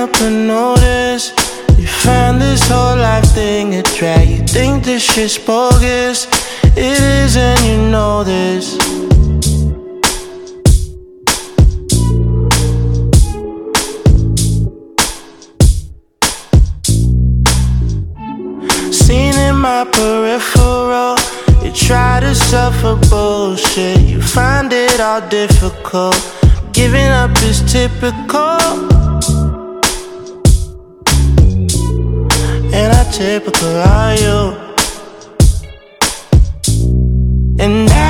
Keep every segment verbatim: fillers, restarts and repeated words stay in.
help but notice you find this whole life thing a drag. You think this shit's bogus. It is and you know this. Seen in my peripheral, you try to suffer bullshit. You find it all difficult. Giving up is typical. And how typical are you? And I,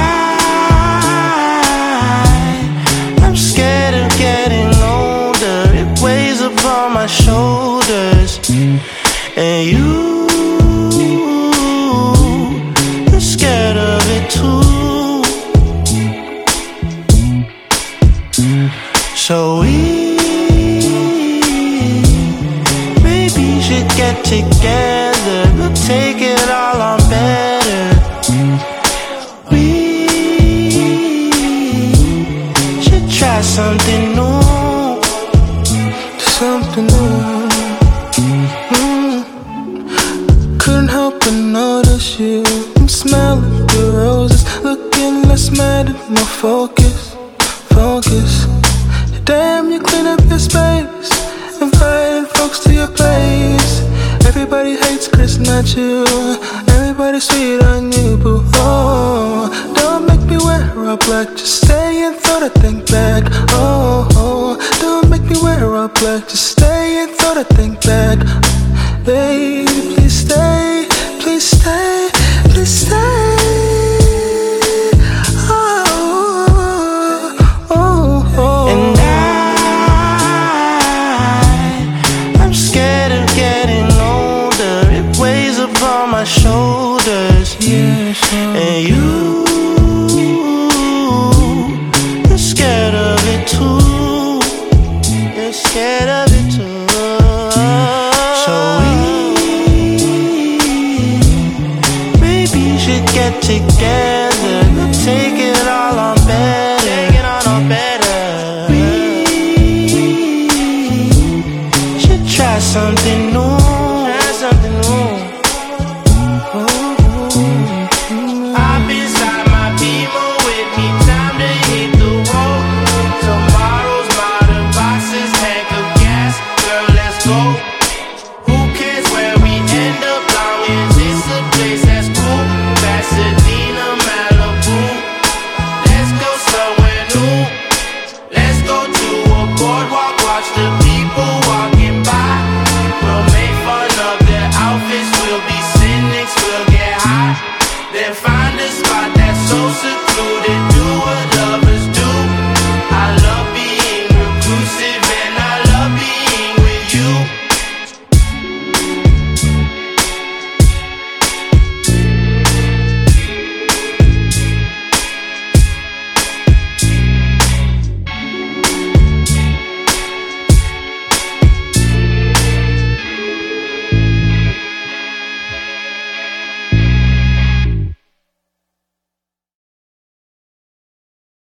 I'm scared of getting older. It weighs upon my shoulders. And you, you're scared of it too. So we maybe should get together. We'll take it all on better. We should try something new. Something new. mm. Couldn't help but notice you. I'm smelling the roses, looking less mad and more focused. Focus. Damn, you clean up your space, inviting folks to your place. Everybody hates Chris, not you. Everybody sweet on you, boo. Oh, don't make me wear all black. Just stay and throw that thing back. Oh, oh, don't make me wear all black. Just stay and throw that thing back. Baby, please stay, please stay, please stay. Shoulders, yeah, sure. And you, you're scared of it too. You're scared of it too. So we maybe should get together.